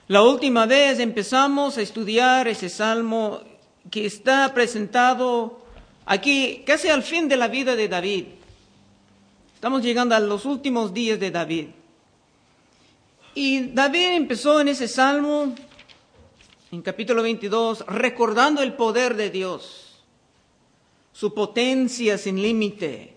La última vez empezamos a estudiar ese salmo que está presentado aquí casi al fin de la vida de David. Estamos llegando a los últimos días de David. Y David empezó en ese salmo, en capítulo 22, recordando el poder de Dios, su potencia sin límite.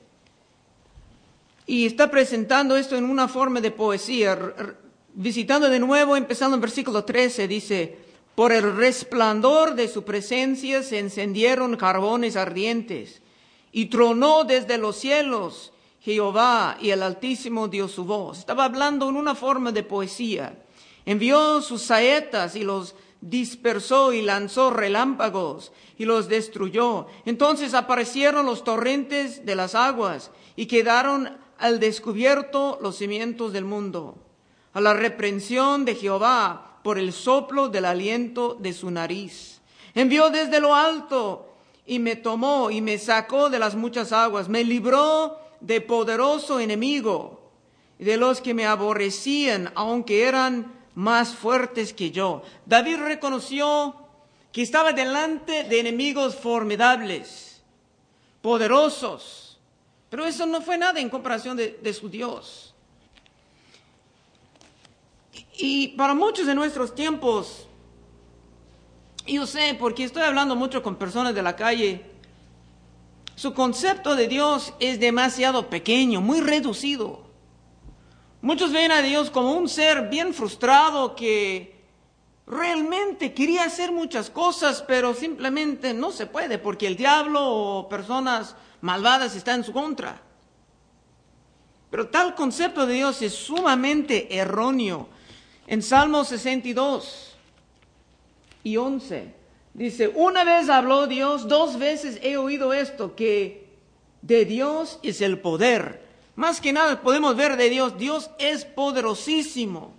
Y está presentando esto en una forma de poesía. Visitando de nuevo, empezando en versículo 13, dice: por el resplandor de su presencia se encendieron carbones ardientes, y tronó desde los cielos Jehová, y el Altísimo dio su voz. Estaba hablando en una forma de poesía. Envió sus saetas y los dispersó, y lanzó relámpagos y los destruyó. Entonces aparecieron los torrentes de las aguas, y quedaron al descubierto los cimientos del mundo. A la reprensión de Jehová por el soplo del aliento de su nariz. Envió desde lo alto y me tomó y me sacó de las muchas aguas. Me libró de poderoso enemigo y de los que me aborrecían, aunque eran más fuertes que yo. David reconoció que estaba delante de enemigos formidables, poderosos, pero eso no fue nada en comparación de su Dios. Y para muchos de nuestros tiempos, yo sé, porque estoy hablando mucho con personas de la calle, su concepto de Dios es demasiado pequeño, muy reducido. Muchos ven a Dios como un ser bien frustrado que realmente quería hacer muchas cosas, pero simplemente no se puede porque el diablo o personas malvadas están en su contra. Pero tal concepto de Dios es sumamente erróneo. En Salmo 62 y 11 dice: una vez habló Dios, dos veces he oído esto, que de Dios es el poder. Más que nada podemos ver de Dios, Dios es poderosísimo.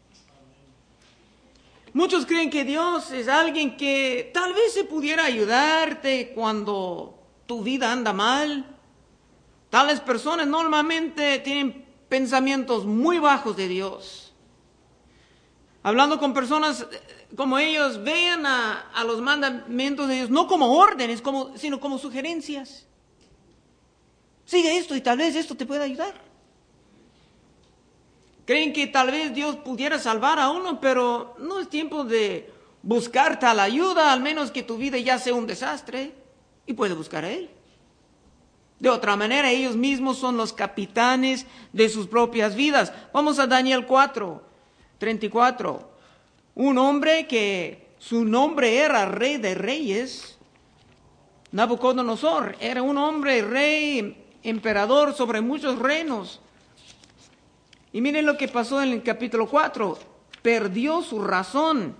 Muchos creen que Dios es alguien que tal vez se pudiera ayudarte cuando tu vida anda mal. Tales personas normalmente tienen pensamientos muy bajos de Dios. Hablando con personas como ellos, vean a los mandamientos de Dios no como órdenes, sino como sugerencias. Sigue esto y tal vez esto te pueda ayudar. Creen que tal vez Dios pudiera salvar a uno, pero no es tiempo de buscar tal ayuda, al menos que tu vida ya sea un desastre, y puede buscar a Él. De otra manera, ellos mismos son los capitanes de sus propias vidas. Vamos a Daniel 4:34. Un hombre que su nombre era Rey de Reyes, Nabucodonosor, era un hombre rey, emperador sobre muchos reinos. Y miren lo que pasó en el capítulo 4. Perdió su razón.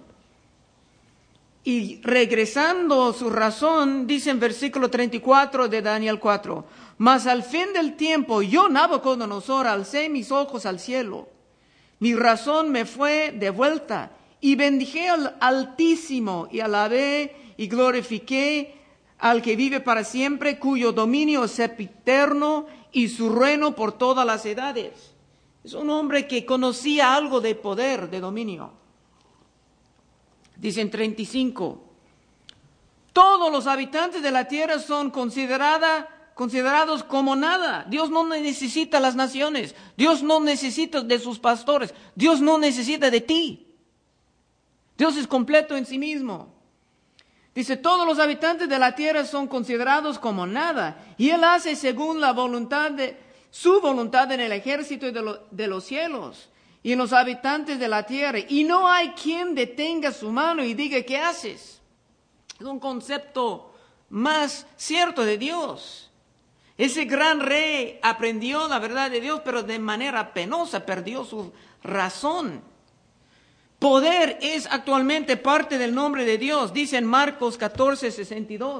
Y regresando su razón, dice en versículo 34 de Daniel 4, mas al fin del tiempo, yo, Nabucodonosor, alcé mis ojos al cielo. Mi razón me fue de vuelta, y bendije al Altísimo, y alabé y glorifiqué al que vive para siempre, cuyo dominio es eterno, y su reino por todas las edades. Es un hombre que conocía algo de poder, de dominio. Dice en 35, todos los habitantes de la tierra son considerados como nada. Dios no necesita las naciones. Dios no necesita de sus pastores. Dios no necesita de ti. Dios es completo en sí mismo. Dice, todos los habitantes de la tierra son considerados como nada. Y Él hace según la voluntad su voluntad en el ejército de los cielos y en los habitantes de la tierra. Y no hay quien detenga su mano y diga, ¿qué haces? Es un concepto más cierto de Dios. Ese gran rey aprendió la verdad de Dios, pero de manera penosa perdió su razón. Poder es actualmente parte del nombre de Dios, dice en Marcos 14:62.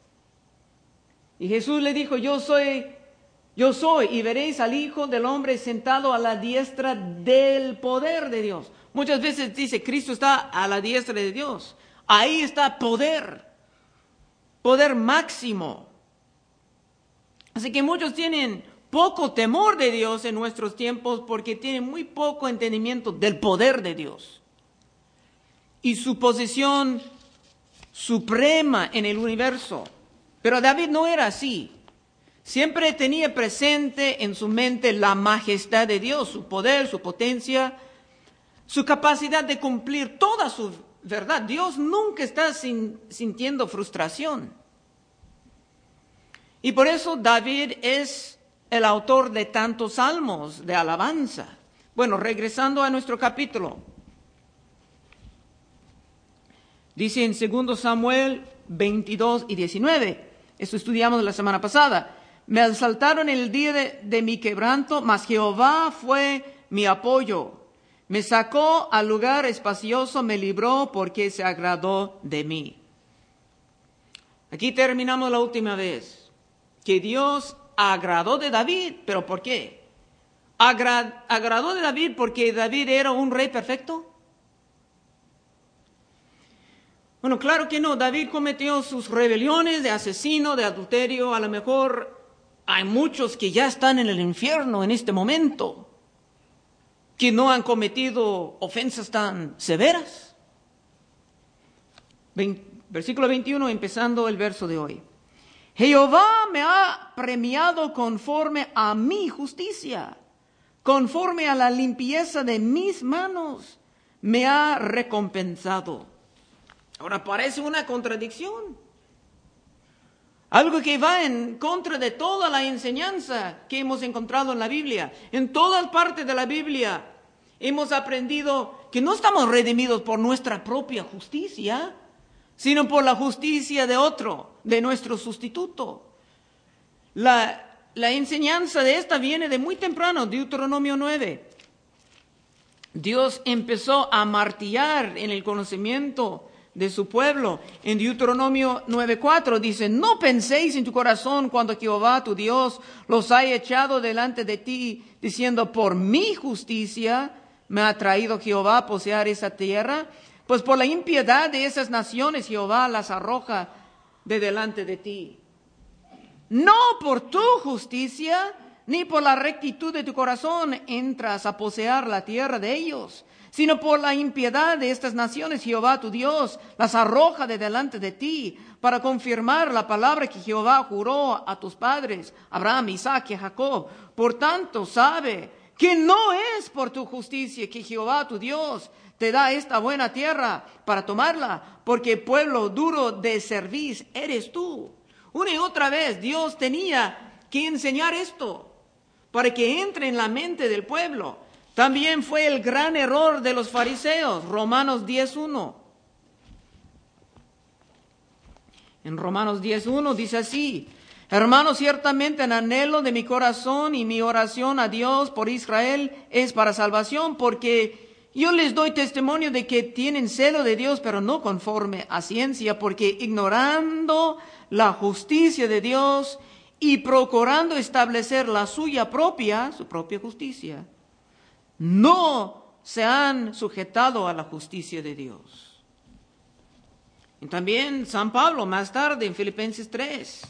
Y Jesús le dijo, yo soy, y veréis al Hijo del Hombre sentado a la diestra del poder de Dios. Muchas veces dice, Cristo está a la diestra de Dios. Ahí está poder máximo. Así que muchos tienen poco temor de Dios en nuestros tiempos porque tienen muy poco entendimiento del poder de Dios. y su posición suprema en el universo. Pero David no era así. Siempre tenía presente en su mente la majestad de Dios, su poder, su potencia, su capacidad de cumplir toda su verdad. Dios nunca está sintiendo frustración. Y por eso David es el autor de tantos salmos de alabanza. Bueno, regresando a nuestro capítulo. Dice en 2 Samuel 22 y 19. Esto estudiamos la semana pasada. Me asaltaron en el día de mi quebranto, mas Jehová fue mi apoyo. Me sacó al lugar espacioso, me libró porque se agradó de mí. Aquí terminamos la última vez. Que Dios agradó de David, ¿pero por qué? ¿Agradó de David porque David era un rey perfecto? Bueno, claro que no. David cometió sus rebeliones de asesino, de adulterio. A lo mejor hay muchos que ya están en el infierno en este momento, que no han cometido ofensas tan severas. Versículo 21, empezando el verso de hoy. Jehová me ha premiado conforme a mi justicia, conforme a la limpieza de mis manos, me ha recompensado. Ahora parece una contradicción. Algo que va en contra de toda la enseñanza que hemos encontrado en la Biblia. En todas partes de la Biblia hemos aprendido que no estamos redimidos por nuestra propia justicia, sino por la justicia de otro, de nuestro sustituto. La enseñanza de esta viene de muy temprano, Deuteronomio 9. Dios empezó a martillar en el conocimiento de su pueblo. En Deuteronomio 9:4 dice, no penséis en tu corazón cuando Jehová tu Dios los haya echado delante de ti, diciendo, por mi justicia me ha traído Jehová a poseer esa tierra, pues por la impiedad de esas naciones Jehová las arroja de delante de ti. No por tu justicia, ni por la rectitud de tu corazón entras a poseer la tierra de ellos, sino por la impiedad de estas naciones Jehová tu Dios las arroja de delante de ti, para confirmar la palabra que Jehová juró a tus padres, Abraham, Isaac y Jacob. Por tanto, sabe que no es por tu justicia que Jehová tu Dios te da esta buena tierra para tomarla, porque pueblo duro de cerviz eres tú. Una y otra vez Dios tenía que enseñar esto para que entre en la mente del pueblo. También fue el gran error de los fariseos, Romanos 10:1. En Romanos 10:1 dice así, hermanos, ciertamente en anhelo de mi corazón y mi oración a Dios por Israel es para salvación, porque yo les doy testimonio de que tienen celo de Dios, pero no conforme a ciencia, porque ignorando la justicia de Dios y procurando establecer la suya propia, su propia justicia, no se han sujetado a la justicia de Dios. Y también San Pablo, más tarde, en Filipenses 3,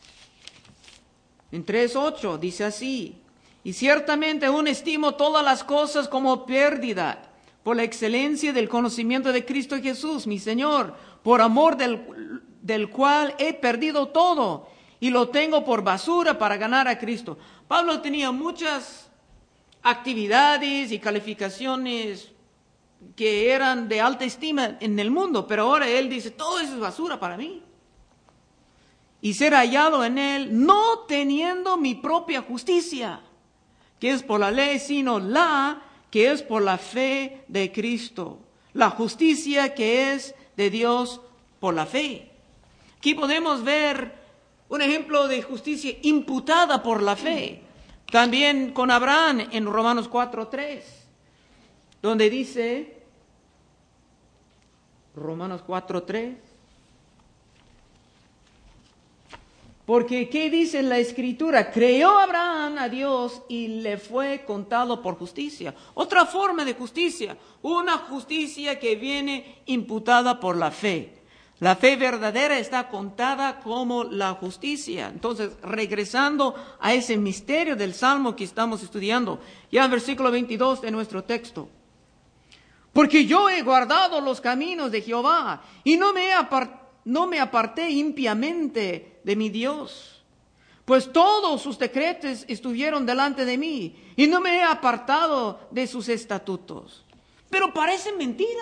en 3:8, dice así, y ciertamente aún estimo todas las cosas como pérdida, por la excelencia del conocimiento de Cristo Jesús, mi Señor, por amor del cual he perdido todo, y lo tengo por basura para ganar a Cristo. Pablo tenía muchas actividades y calificaciones que eran de alta estima en el mundo, pero ahora él dice, todo eso es basura para mí. Y ser hallado en él, no teniendo mi propia justicia, que es por la ley, sino la que es por la fe de Cristo. La justicia que es de Dios por la fe. Aquí podemos ver un ejemplo de justicia imputada por la fe. También con Abraham en Romanos 4:3, donde dice, Romanos 4:3, porque ¿qué dice la Escritura? Creyó Abraham a Dios y le fue contado por justicia. Otra forma de justicia, una justicia que viene imputada por la fe. La fe verdadera está contada como la justicia. Entonces, regresando a ese misterio del Salmo que estamos estudiando, ya en versículo 22 de nuestro texto. Porque yo he guardado los caminos de Jehová y no me aparté impiamente de mi Dios. Pues todos sus decretos estuvieron delante de mí y no me he apartado de sus estatutos. Pero parece mentira.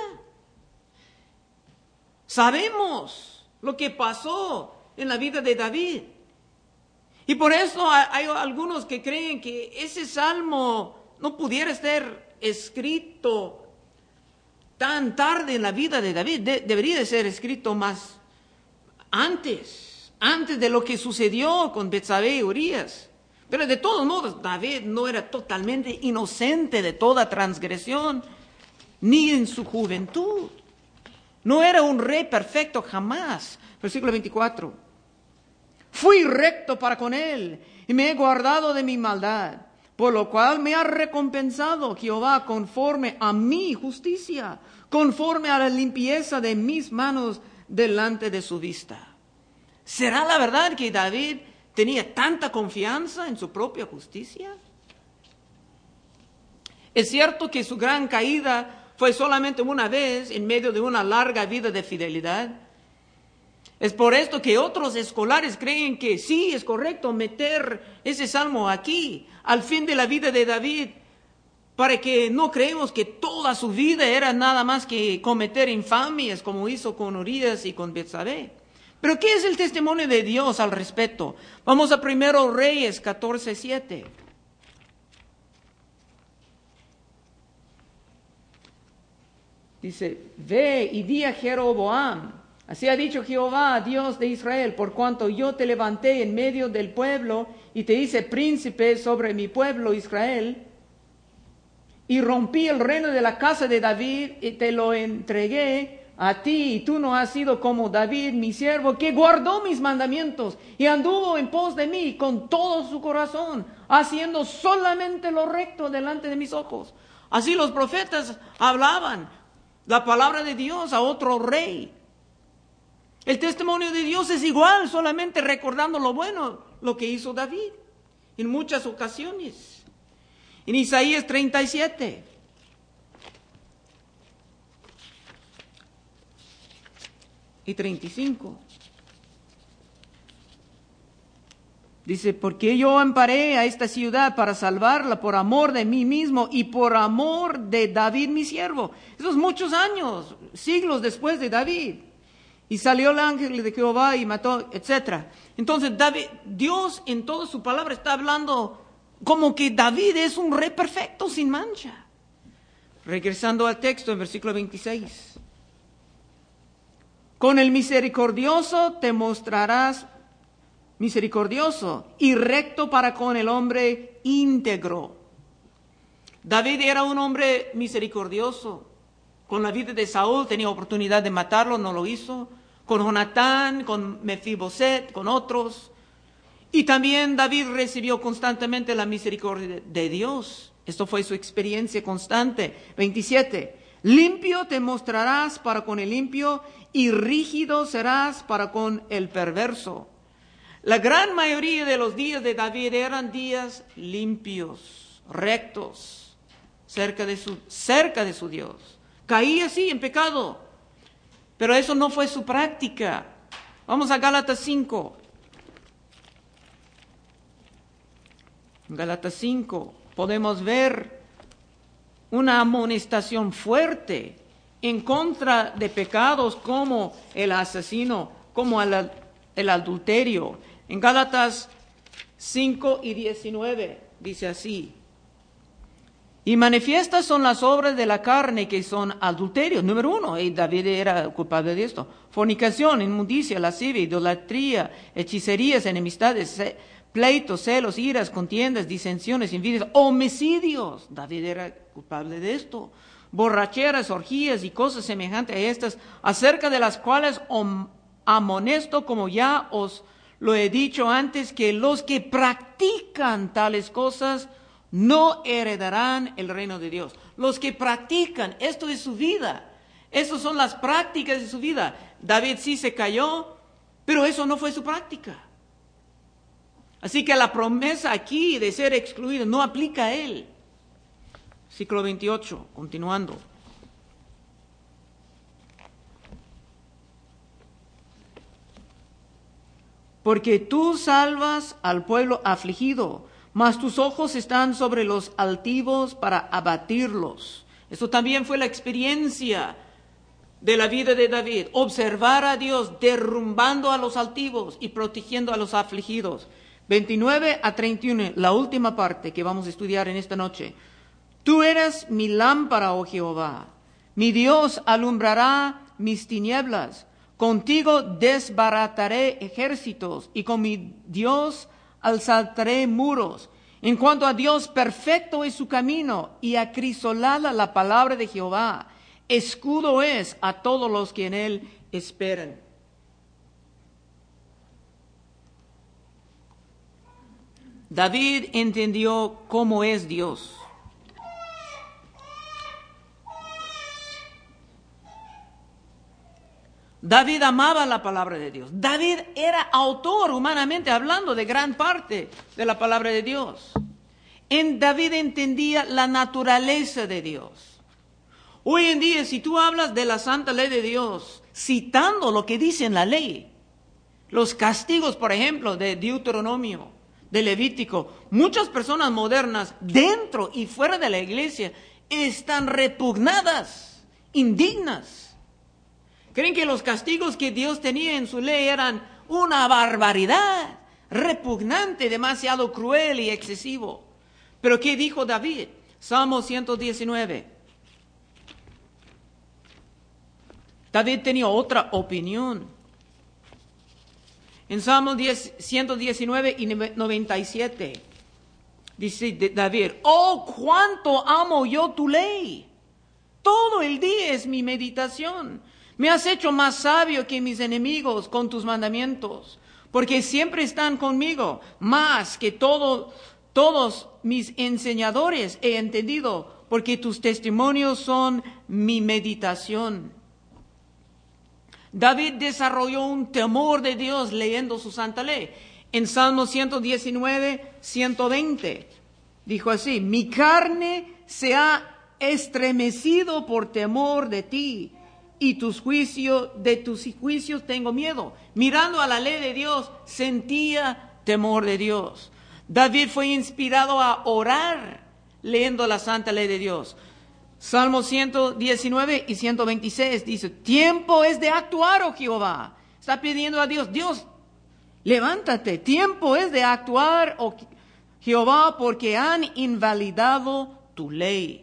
Sabemos lo que pasó en la vida de David. Y por eso hay algunos que creen que ese salmo no pudiera ser escrito tan tarde en la vida de David. Debería de ser escrito más antes de lo que sucedió con Betsabé y Urías. Pero de todos modos, David no era totalmente inocente de toda transgresión, ni en su juventud. No era un rey perfecto jamás. Versículo 24. Fui recto para con él y me he guardado de mi maldad, por lo cual me ha recompensado Jehová conforme a mi justicia, conforme a la limpieza de mis manos delante de su vista. ¿Será la verdad que David tenía tanta confianza en su propia justicia? Es cierto que su gran caída fue solamente una vez en medio de una larga vida de fidelidad. Es por esto que otros escolares creen que sí es correcto meter ese salmo aquí, al fin de la vida de David, para que no creemos que toda su vida era nada más que cometer infamias como hizo con Urías y con Betsabé. Pero ¿qué es el testimonio de Dios al respecto? Vamos a 1 Reyes 14:7. Dice, ve y di a Jeroboam, así ha dicho Jehová, Dios de Israel, por cuanto yo te levanté en medio del pueblo y te hice príncipe sobre mi pueblo Israel, y rompí el reino de la casa de David y te lo entregué a ti, y tú no has sido como David, mi siervo, que guardó mis mandamientos y anduvo en pos de mí con todo su corazón, haciendo solamente lo recto delante de mis ojos. Así los profetas hablaban la palabra de Dios a otro rey. El testimonio de Dios es igual, solamente recordando lo bueno, lo que hizo David en muchas ocasiones. En Isaías 37. Y 35. Dice, porque yo amparé a esta ciudad para salvarla por amor de mí mismo y por amor de David mi siervo. Esos muchos años, siglos después de David. Y salió el ángel de Jehová y mató, etc. Entonces Dios en toda su palabra está hablando como que David es un rey perfecto, sin mancha. Regresando al texto en versículo 26. Con el misericordioso te mostrarás misericordioso y recto para con el hombre íntegro. David era un hombre misericordioso. Con la vida de Saúl tenía oportunidad de matarlo, no lo hizo. Con Jonatán, con Mefiboset, con otros. Y también David recibió constantemente la misericordia de Dios. Esto fue su experiencia constante. 27. Limpio te mostrarás para con el limpio y rígido serás para con el perverso. La gran mayoría de los días de David eran días limpios, rectos, cerca de su Dios. Caía sí en pecado, pero eso no fue su práctica. Vamos a Gálatas 5. En Gálatas 5 podemos ver una amonestación fuerte en contra de pecados como el asesino, como el adulterio. En Gálatas 5 y 19 dice así: y manifiestas son las obras de la carne, que son adulterio. Número 1, y David era culpable de esto: fornicación, inmundicia, lascivia, idolatría, hechicerías, enemistades, pleitos, celos, iras, contiendas, disensiones, envidias, homicidios. David era culpable de esto. Borracheras, orgías y cosas semejantes a estas, acerca de las cuales amonesto, como ya os lo he dicho antes, que los que practican tales cosas no heredarán el reino de Dios. Los que practican, esto es su vida. Estas son las prácticas de su vida. David sí se cayó, pero eso no fue su práctica. Así que la promesa aquí de ser excluido no aplica a él. Versículo 28, continuando. porque tú salvas al pueblo afligido, mas tus ojos están sobre los altivos para abatirlos. Eso también fue la experiencia de la vida de David, observar a Dios derrumbando a los altivos y protegiendo a los afligidos. 29 a 31, la última parte que vamos a estudiar en esta noche. Tú eres mi lámpara, oh Jehová. Mi Dios alumbrará mis tinieblas. Contigo desbarataré ejércitos y con mi Dios asaltaré muros. En cuanto a Dios, perfecto es su camino y acrisolada la palabra de Jehová. Escudo es a todos los que en él esperan. David entendió cómo es Dios. David amaba la palabra de Dios. David era autor, humanamente hablando, de gran parte de la palabra de Dios. David entendía la naturaleza de Dios. Hoy en día, si tú hablas de la santa ley de Dios, citando lo que dice en la ley, los castigos, por ejemplo, de Deuteronomio, de Levítico, muchas personas modernas, dentro y fuera de la iglesia, están repugnadas, indignas. Creen que los castigos que Dios tenía en su ley eran una barbaridad, repugnante, demasiado cruel y excesivo. Pero ¿qué dijo David? Salmo 119. David tenía otra opinión. En Salmo 119 y 97 dice David: oh, cuánto amo yo tu ley. Todo el día es mi meditación. Me has hecho más sabio que mis enemigos con tus mandamientos, porque siempre están conmigo, más que todos mis enseñadores he entendido, porque tus testimonios son mi meditación. David desarrolló un temor de Dios leyendo su santa ley. En Salmo 119, 120, dijo así: mi carne se ha estremecido por temor de ti, y de tus juicios tengo miedo. Mirando a la ley de Dios, sentía temor de Dios. David fue inspirado a orar leyendo la santa ley de Dios. Salmo 119 y 126 dice: tiempo es de actuar, oh Jehová. Está pidiendo a Dios: Dios, levántate. Tiempo es de actuar, oh Jehová, porque han invalidado tu ley.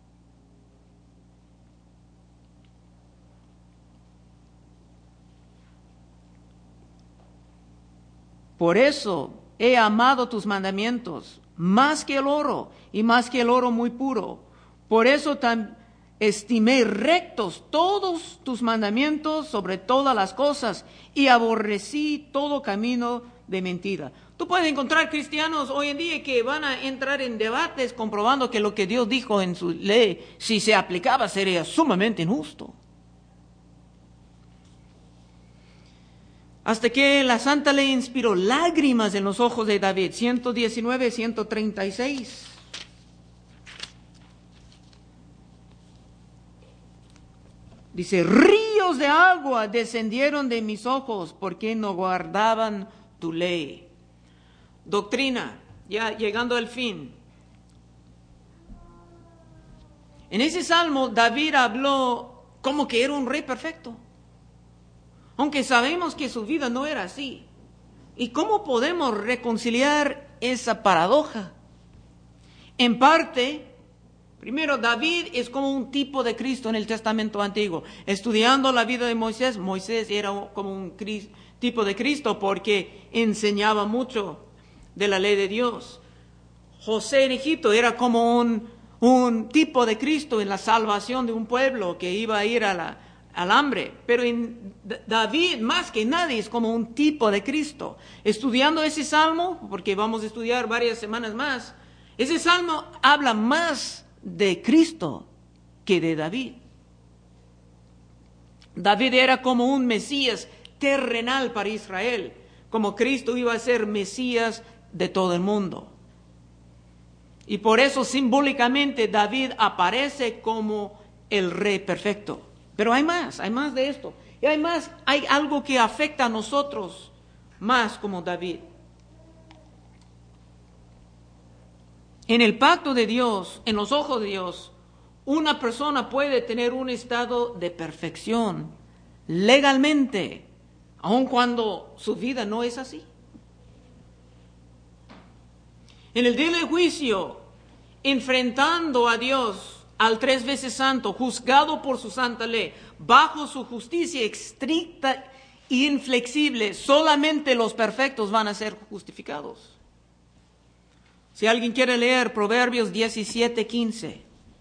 Por eso he amado tus mandamientos más que el oro y más que el oro muy puro. Por eso estimé rectos todos tus mandamientos sobre todas las cosas y aborrecí todo camino de mentira. Tú puedes encontrar cristianos hoy en día que van a entrar en debates comprobando que lo que Dios dijo en su ley, si se aplicaba, sería sumamente injusto. Hasta que la santa ley inspiró lágrimas en los ojos de David. 119, 136. Dice: ríos de agua descendieron de mis ojos porque no guardaban tu ley. Doctrina, ya llegando al fin. En ese salmo David habló como que era un rey perfecto, aunque sabemos que su vida no era así. ¿Y cómo podemos reconciliar esa paradoja? En parte, primero, David es como un tipo de Cristo en el Testamento Antiguo. Estudiando la vida de Moisés, Moisés era como un tipo de Cristo porque enseñaba mucho de la ley de Dios. José en Egipto era como un tipo de Cristo en la salvación de un pueblo que iba a ir al hambre. Pero en David, más que nadie, es como un tipo de Cristo. Estudiando ese salmo, porque vamos a estudiar varias semanas más, ese salmo habla más de Cristo que de David. David era como un Mesías terrenal para Israel, como Cristo iba a ser Mesías de todo el mundo. Y por eso simbólicamente David aparece como el rey perfecto. Pero hay más de esto. Y hay algo que afecta a nosotros más como David. En el pacto de Dios, en los ojos de Dios, una persona puede tener un estado de perfección legalmente, aun cuando su vida no es así. En el día del juicio, enfrentando a Dios, al 3 veces santo, juzgado por su santa ley, bajo su justicia estricta e inflexible, solamente los perfectos van a ser justificados. Si alguien quiere leer Proverbios 17:15.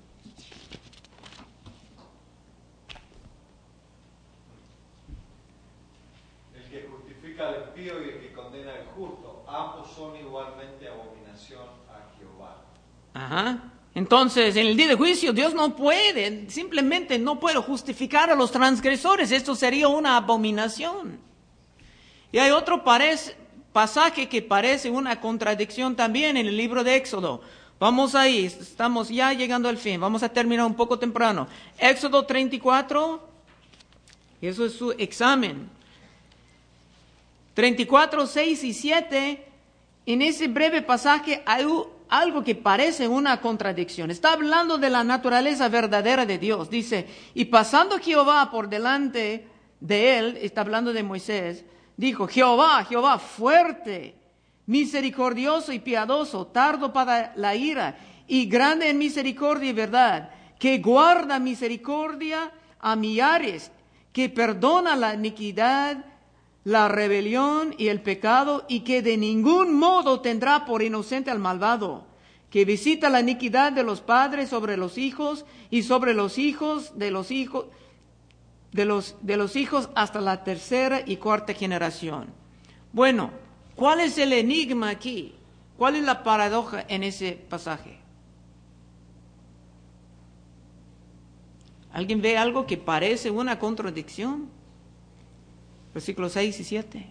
El que justifica al impío y el que condena al justo, ambos son igualmente abominación a Jehová. Ajá. Entonces, en el día de juicio, Dios no puede, simplemente no puede justificar a los transgresores. Esto sería una abominación. Y hay otro pasaje que parece una contradicción también en el libro de Éxodo. Vamos ahí, estamos ya llegando al fin, vamos a terminar un poco temprano. Éxodo 34, eso es su examen. 34, 6 y 7, en ese breve pasaje hay algo que parece una contradicción. Está hablando de la naturaleza verdadera de Dios. Dice, y pasando Jehová por delante de él, está hablando de Moisés, dijo, Jehová, Jehová, fuerte, misericordioso y piadoso, tardo para la ira y grande en misericordia y verdad, que guarda misericordia a millares, que perdona la iniquidad, la rebelión y el pecado, y que de ningún modo tendrá por inocente al malvado, que visita la iniquidad de los padres sobre los hijos y sobre los hijos de los hijos de los hijos hasta la tercera y cuarta generación. Bueno, ¿cuál es el enigma aquí? ¿Cuál es la paradoja en ese pasaje? ¿Alguien ve algo que parece una contradicción? Versículos 6 y 7.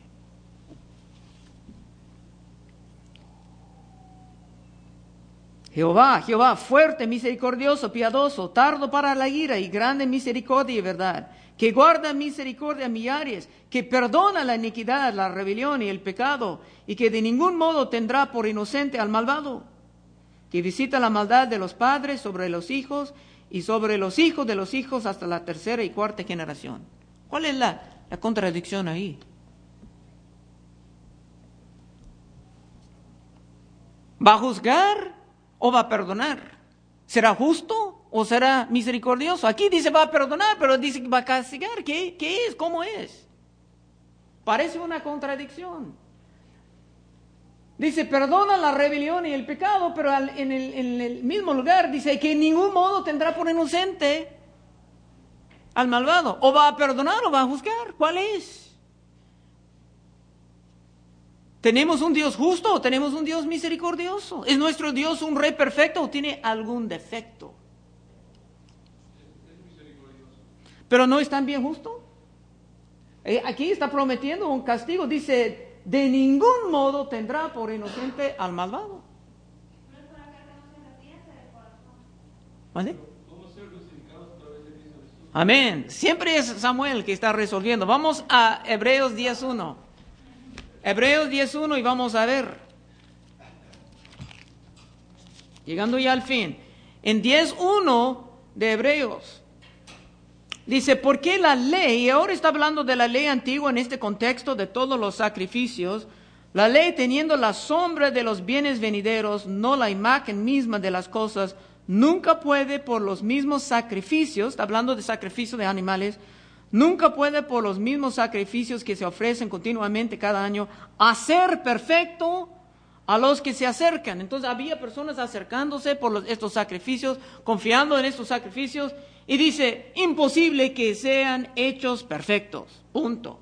Jehová, Jehová, fuerte, misericordioso, piadoso, tardo para la ira y grande en misericordia y verdad, que guarda misericordia a millares, que perdona la iniquidad, la rebelión y el pecado, y que de ningún modo tendrá por inocente al malvado, que visita la maldad de los padres sobre los hijos y sobre los hijos de los hijos hasta la tercera y cuarta generación. ¿Cuál es la contradicción ahí? ¿Va a juzgar o va a perdonar? ¿Será justo o será misericordioso? Aquí dice va a perdonar, pero dice que va a castigar. ¿Qué es? ¿Cómo es? Parece una contradicción. Dice perdona la rebelión y el pecado, pero en el mismo lugar dice que en ningún modo tendrá por inocente al malvado. O va a perdonar o va a juzgar. ¿Cuál es? ¿Tenemos un Dios justo o tenemos un Dios misericordioso? ¿Es nuestro Dios un rey perfecto o tiene algún defecto? ¿Pero no es también justo? Aquí está prometiendo un castigo. Dice, de ningún modo tendrá por inocente al malvado. ¿Vale? Amén. Siempre es Samuel que está resolviendo. Vamos a Hebreos 10:1. Hebreos 10:1 y vamos a ver. Llegando ya al fin. En 10:1 de Hebreos dice, ¿por qué la ley? Y ahora está hablando de la ley antigua en este contexto de todos los sacrificios. La ley teniendo la sombra de los bienes venideros, no la imagen misma de las cosas, nunca puede por los mismos sacrificios, está hablando de sacrificio de animales, nunca puede por los mismos sacrificios que se ofrecen continuamente cada año hacer perfecto a los que se acercan. Entonces había personas acercándose por estos sacrificios, confiando en estos sacrificios, y dice, imposible que sean hechos perfectos, punto.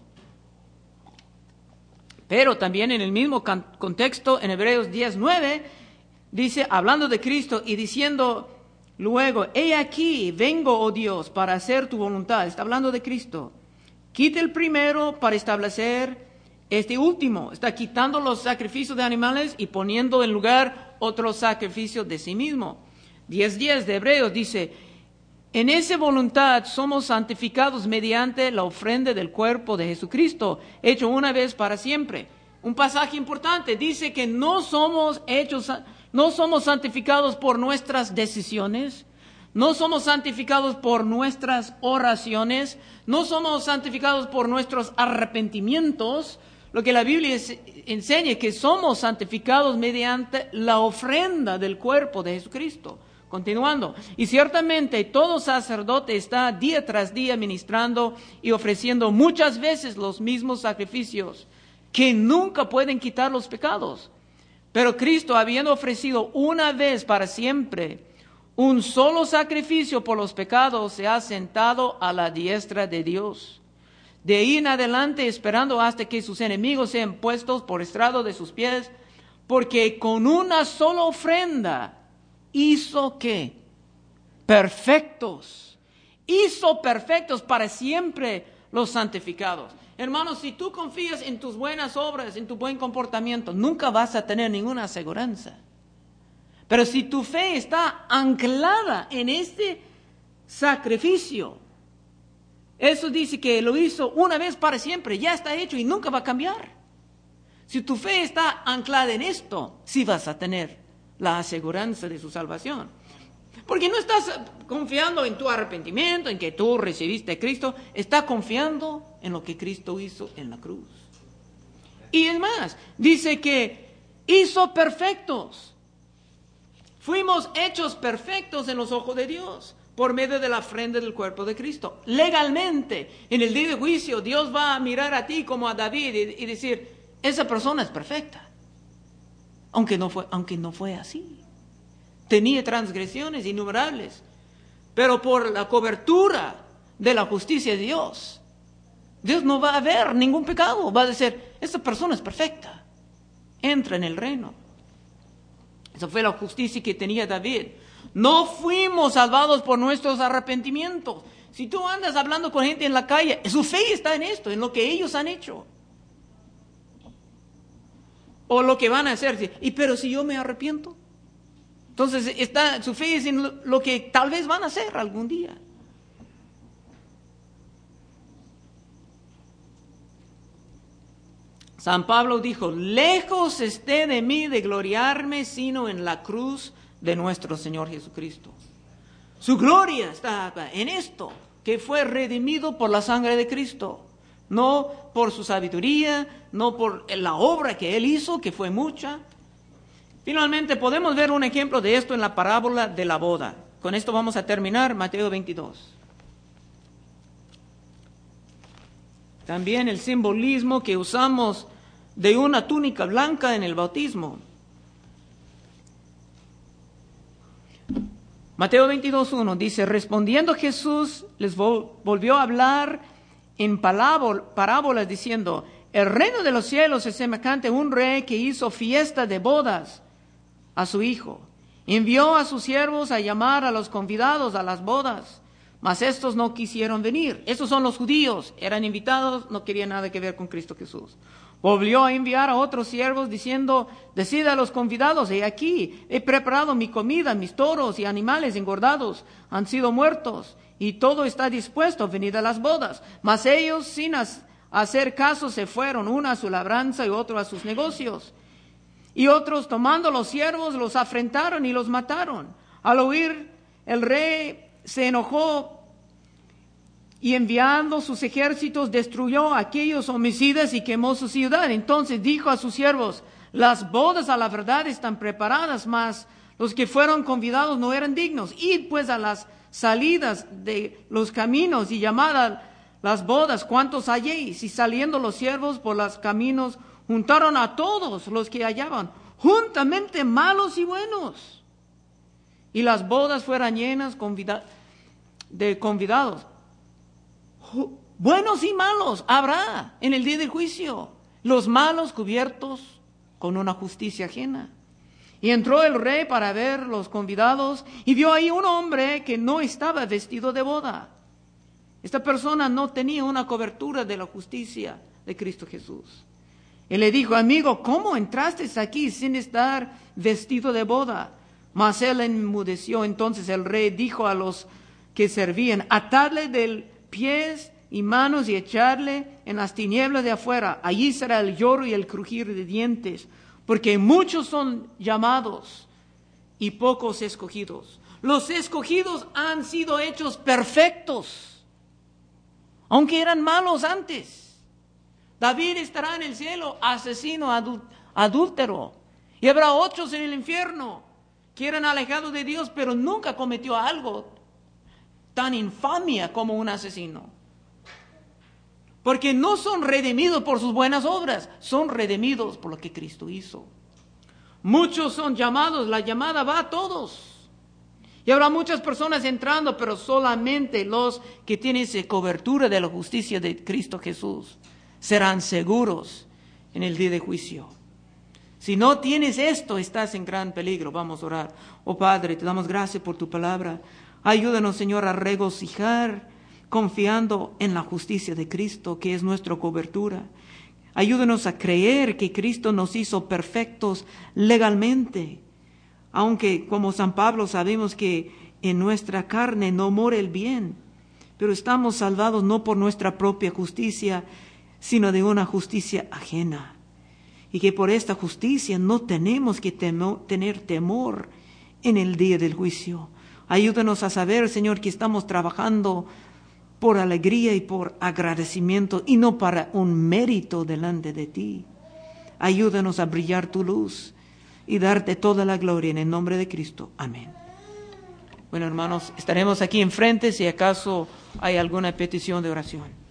Pero también en el mismo contexto, en Hebreos 10:9, dice, hablando de Cristo y diciendo luego, he aquí, vengo, oh Dios, para hacer tu voluntad. Está hablando de Cristo. Quita el primero para establecer este último. Está quitando los sacrificios de animales y poniendo en lugar otros sacrificios de sí mismo. 10:10 de Hebreos dice, En esa voluntad somos santificados mediante la ofrenda del cuerpo de Jesucristo, hecho una vez para siempre. Un pasaje importante dice que no somos santificados por nuestras decisiones, no somos santificados por nuestras oraciones, no somos santificados por nuestros arrepentimientos. Lo que la Biblia enseña es que somos santificados mediante la ofrenda del cuerpo de Jesucristo. Continuando, y ciertamente todo sacerdote está día tras día ministrando y ofreciendo muchas veces los mismos sacrificios que nunca pueden quitar los pecados. Pero Cristo, habiendo ofrecido una vez para siempre un solo sacrificio por los pecados, se ha sentado a la diestra de Dios. De ahí en adelante, esperando hasta que sus enemigos sean puestos por estrado de sus pies, porque con una sola ofrenda hizo ¿qué? Perfectos. Hizo perfectos para siempre los santificados. Hermanos, si tú confías en tus buenas obras, en tu buen comportamiento, nunca vas a tener ninguna aseguranza. Pero si tu fe está anclada en este sacrificio, eso dice que lo hizo una vez para siempre, ya está hecho y nunca va a cambiar. Si tu fe está anclada en esto, sí vas a tener la aseguranza de su salvación. Porque no estás confiando en tu arrepentimiento, en que tú recibiste a Cristo, estás confiando en lo que Cristo hizo en la cruz. Y es más, dice que hizo perfectos. Fuimos hechos perfectos en los ojos de Dios por medio de la ofrenda del cuerpo de Cristo. Legalmente, en el día de juicio, Dios va a mirar a ti como a David y decir, esa persona es perfecta. Aunque no fue así. Tenía transgresiones innumerables. Pero por la cobertura de la justicia de Dios, Dios no va a ver ningún pecado. Va a decir, esta persona es perfecta. Entra en el reino. Esa fue la justicia que tenía David. No fuimos salvados por nuestros arrepentimientos. Si tú andas hablando con gente en la calle, su fe está en esto, en lo que ellos han hecho. O lo que van a hacer. Pero si yo me arrepiento, entonces su fe es en lo que tal vez van a hacer algún día. San Pablo dijo, lejos esté de mí de gloriarme, sino en la cruz de nuestro Señor Jesucristo. Su gloria está en esto, que fue redimido por la sangre de Cristo. No por su sabiduría, no por la obra que Él hizo, que fue mucha. Finalmente, podemos ver un ejemplo de esto en la parábola de la boda. Con esto vamos a terminar, Mateo 22. También el simbolismo que usamos de una túnica blanca en el bautismo. Mateo 22:1 dice, respondiendo Jesús les volvió a hablar en parábolas diciendo, el reino de los cielos es semejante a un rey que hizo fiesta de bodas a su hijo. Envió a sus siervos a llamar a los convidados a las bodas, mas estos no quisieron venir. Estos son los judíos, eran invitados, no querían nada que ver con Cristo Jesús. Volvió a enviar a otros siervos diciendo, decid a los convidados, he aquí, he preparado mi comida, mis toros y animales engordados han sido muertos, y todo está dispuesto, venid a las bodas. Mas ellos, sin hacer caso, se fueron, uno a su labranza y otro a sus negocios. Y otros, tomando los siervos, los afrentaron y los mataron. Al oír, el rey se enojó y enviando sus ejércitos destruyó a aquellos homicidas y quemó su ciudad. Entonces dijo a sus siervos, las bodas a la verdad están preparadas, mas los que fueron convidados no eran dignos. Id pues a las salidas de los caminos y llamad a las bodas cuantos halléis. Y saliendo los siervos por los caminos, juntaron a todos los que hallaban, juntamente malos y buenos. Y las bodas fueron llenas de convidados. Buenos y malos habrá en el día del juicio. Los malos cubiertos con una justicia ajena. Y entró el rey para ver los convidados y vio ahí un hombre que no estaba vestido de boda. Esta persona no tenía una cobertura de la justicia de Cristo Jesús. Él le dijo, amigo, ¿cómo entraste aquí sin estar vestido de boda? Mas él enmudeció. Entonces el rey dijo a los que servían, atarle de pies y manos y echarle en las tinieblas de afuera. Allí será el lloro y el crujir de dientes, porque muchos son llamados y pocos escogidos. Los escogidos han sido hechos perfectos, aunque eran malos antes. David estará en el cielo, asesino, adúltero, y habrá otros en el infierno que eran alejados de Dios, pero nunca cometió algo tan infamia como un asesino. Porque no son redimidos por sus buenas obras, son redimidos por lo que Cristo hizo. Muchos son llamados, la llamada va a todos. Y habrá muchas personas entrando, pero solamente los que tienen esa cobertura de la justicia de Cristo Jesús serán seguros en el día de juicio. Si no tienes esto, estás en gran peligro. Vamos a orar. Oh Padre, te damos gracias por tu palabra. Ayúdanos, Señor, a regocijar, confiando en la justicia de Cristo, que es nuestra cobertura. Ayúdanos a creer que Cristo nos hizo perfectos legalmente, aunque como San Pablo sabemos que en nuestra carne no mora el bien, pero estamos salvados no por nuestra propia justicia, sino de una justicia ajena. Y que por esta justicia no tenemos que tener temor en el día del juicio. Ayúdanos a saber, Señor, que estamos trabajando por alegría y por agradecimiento y no para un mérito delante de ti. Ayúdanos a brillar tu luz y darte toda la gloria en el nombre de Cristo. Amén. Bueno, hermanos, estaremos aquí enfrente si acaso hay alguna petición de oración.